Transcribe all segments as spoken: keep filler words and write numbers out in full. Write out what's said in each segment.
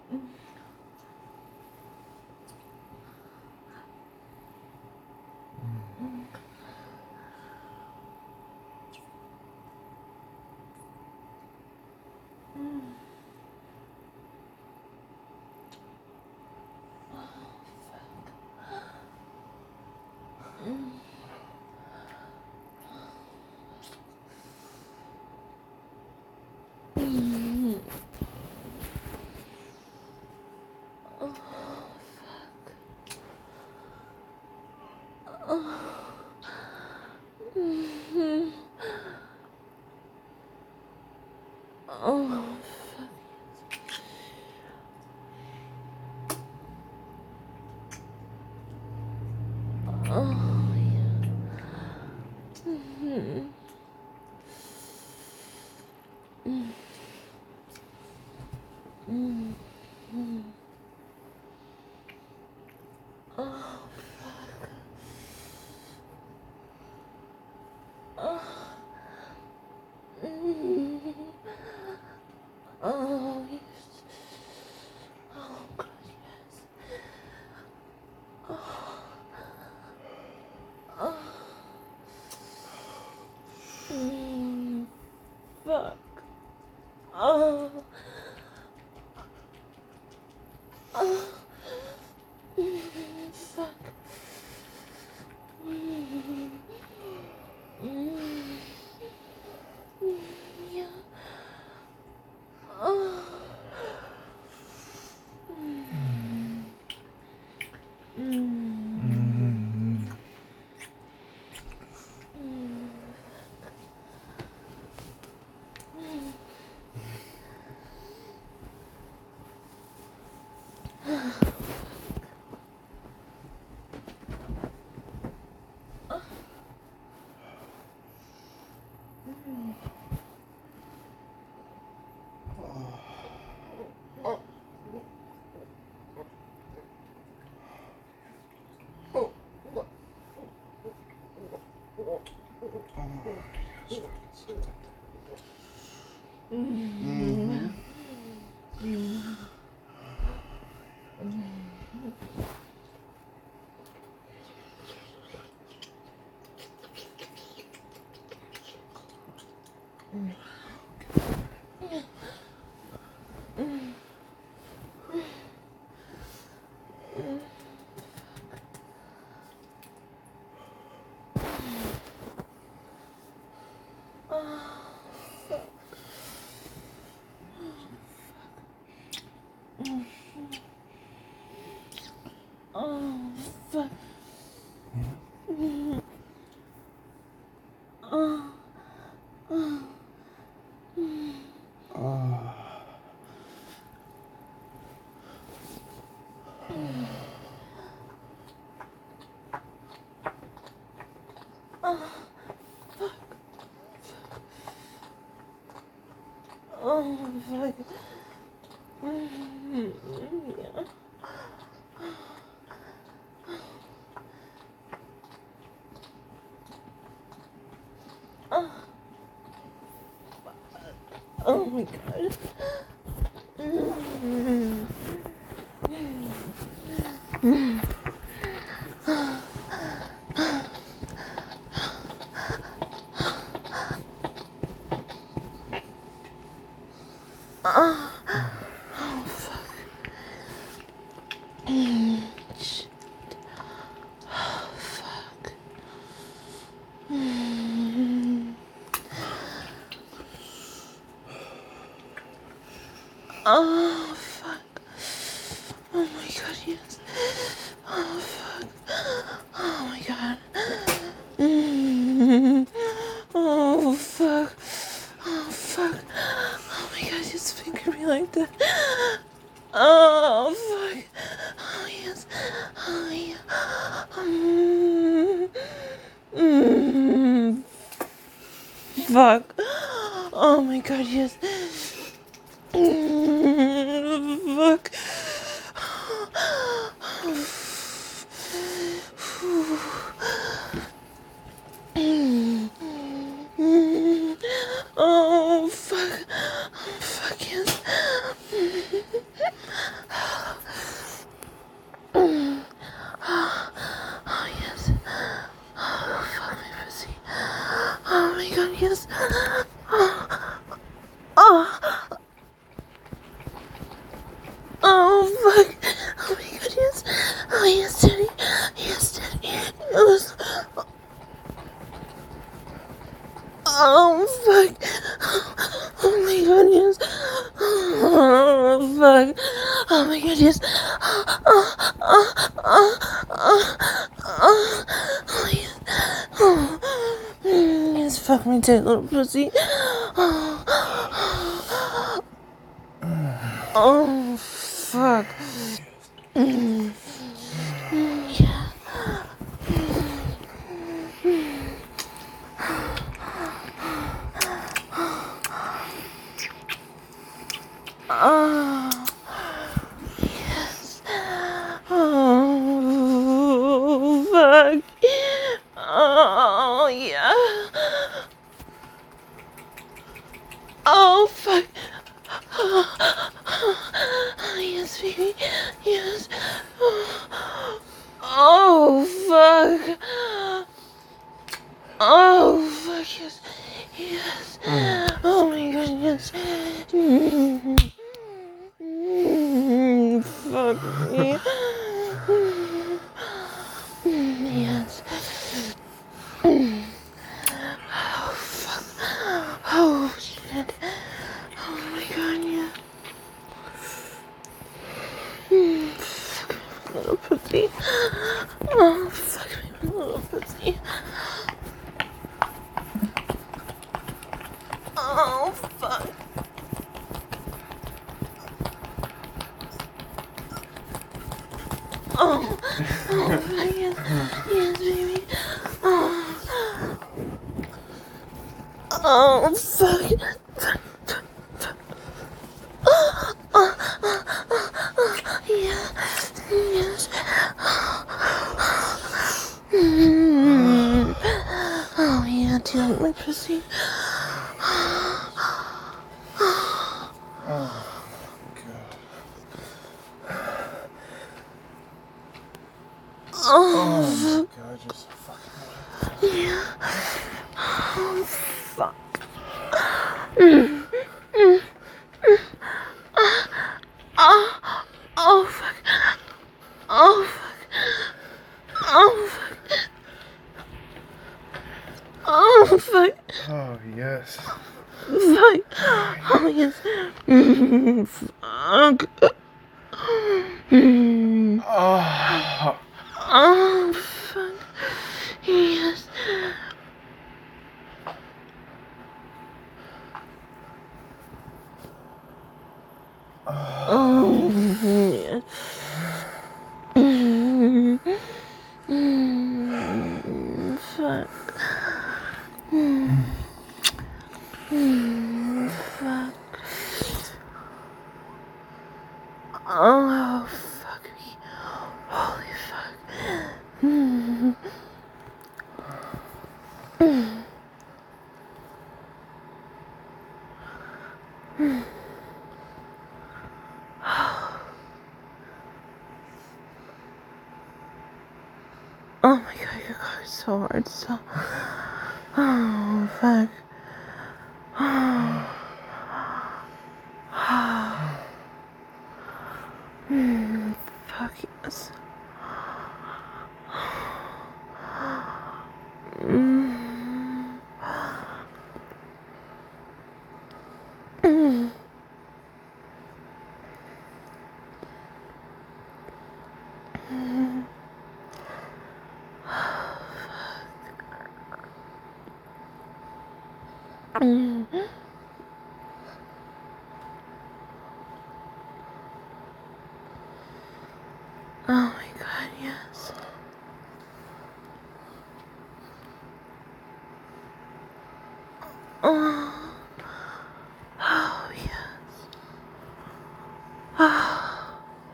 Oh my god. Oh, fuck. Oh my god, yes. Oh, fuck. Oh my god. Mm. Oh, fuck. Oh, fuck. Oh my god, just finger me like that. Oh, fuck. Oh, yes. Oh, yeah. Mm. Mm. Fuck. Oh my god, yes. Fuck. Oh, fuck. Fuck yes. Oh my god, yes. Oh, oh, oh, oh, oh, oh, oh, yes. Oh, mm, yes, fuck me tight, little pussy. Oh, oh fuck. Mm, mm, yeah. Oh, yes. Oh, fuck. Oh, yeah. Oh, fuck. Oh, yes, baby. Yes. Oh, fuck. Oh, fuck, yes. Yes. Oh, my god, yes. Mm, mm, fuck me. Mm, yes. Mm. Oh, fuck. Oh, shit. Oh, my god, yeah. Mm, fuck me, little pussy. Oh, fuck me, little pussy. Oh, fuck. Oh, oh, fuck, yes. Yes, baby. Oh, oh, fuck. Oh, oh, oh, oh, oh, yeah. Yes. Mm. Oh, yeah, do you like my pussy? Oh, God. Oh, Oh, my God, you're so fucking wet. yeah. Oh, fuck. Mm. Mm. Oh, oh, fuck. Oh, fuck. Oh, fuck. Oh, fuck. Oh, yes. Fuck. Oh, yes. Mm, fuck. Mm. Oh. Oh, fuck. Yes. Oh, yes. Mm. Mm. Fuck. Mm. Mm. Fuck. Oh, fuck me. Holy fuck. Mm. Mm. Mm. Oh my god, your car is so hard, so. Oh, fuck. Mm, fuck yes. Mm. Mm. Mm. Mm. Oh my god, yes. Oh, oh yes. Oh.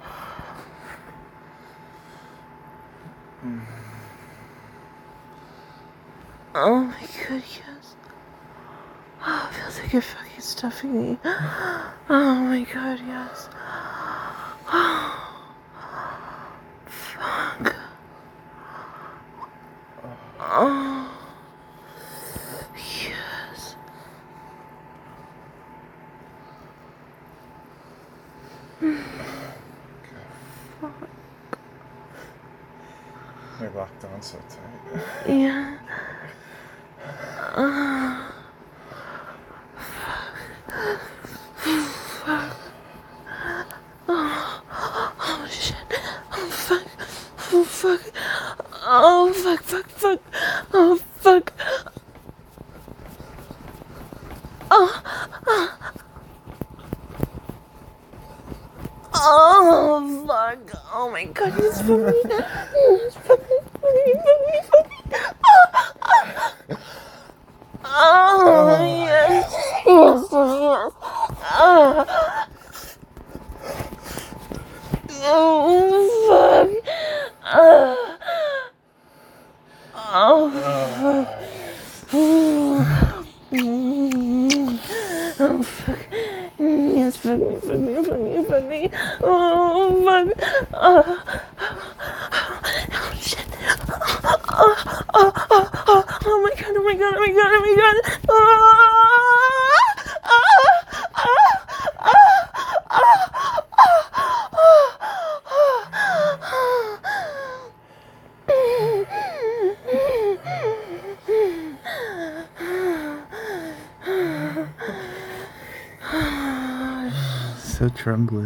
Oh my god, yes. Oh, it feels like you're fucking stuffing me. Oh my god, yes. Oh, fuck. Oh, yes. God. They're locked on so tight. Yeah. Uh, fuck. Fuck. Oh. Oh, fuck. Oh my god, he's fucking. He's fucking, fucking, fucking, fucking. Oh, yes. Yes, yes. Oh, oh fuck. Oh, oh fuck. Oh, oh fuck. Yes, fuck me, fuck me, fuck me, fuck me. Oh, fuck. Oh, oh shit. Oh, oh, oh, oh, oh my god, oh my god, oh my god, oh my god. Oh, oh, oh, oh, So trembly.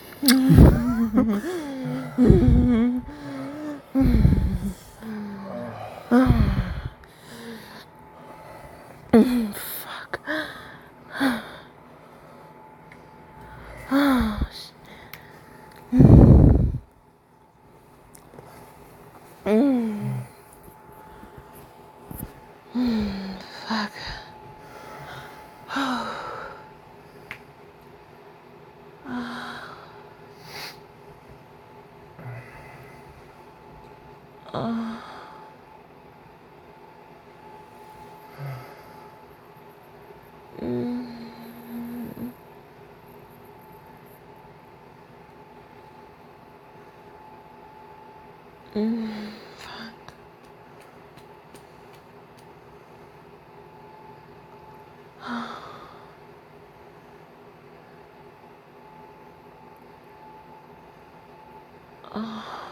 fuck. Oh, mm. Mm, fuck. Oh. Mm. Mm, fuck. Oh.